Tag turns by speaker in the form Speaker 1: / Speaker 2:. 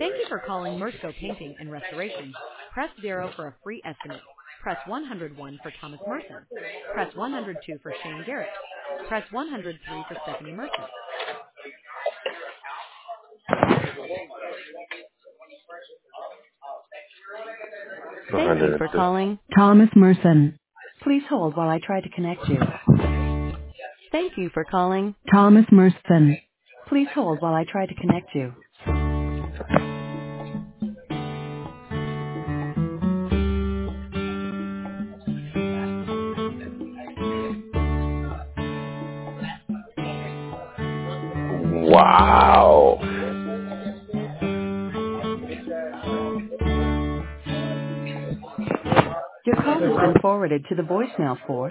Speaker 1: Thank you for calling Mersco Painting and Restoration. Press 0 for a free estimate. Press 101 for Thomas Merson. Press 102 for Shane Garrett. Press 103 for Stephanie Merson. Thank you for
Speaker 2: 102.
Speaker 1: calling Thomas Merson. Please hold while I try to connect you. Thank you for calling Thomas Merson. Please hold while I try to connect you.
Speaker 2: Wow.
Speaker 1: Your call has been forwarded to the voicemail for